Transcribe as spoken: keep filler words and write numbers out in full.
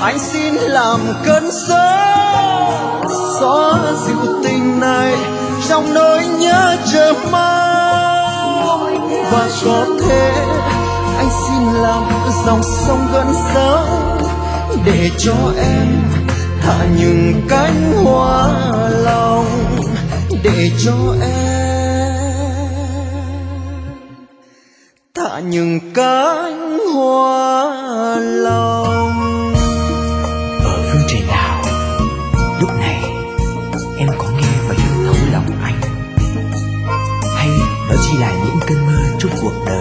anh xin làm cơn gió xóa dịu tình này trong nỗi nhớ chờ mong. Và có thể anh xin làm dòng sông gần sâu để cho em thả những cánh hoa lòng, để cho em thả những cánh hoa lòng. Ở phương trời nào lúc này em có nghe và hiểu thấu lòng anh, hay đó chỉ là những cơn mơ trong cuộc đời?